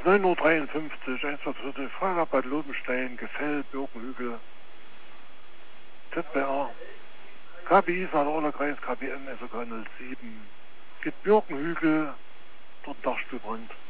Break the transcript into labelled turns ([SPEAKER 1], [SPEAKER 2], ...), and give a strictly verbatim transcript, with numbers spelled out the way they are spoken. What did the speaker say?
[SPEAKER 1] neun Uhr dreiundfünfzig, eins zwei Viertel, Frage Bad Lobenstein, Gefäll, Birkenhügel, Z B A, K B I, Saarler Kreis, K B M, S O K null sieben, geht Birkenhügel, dort Dachstuhl brennt.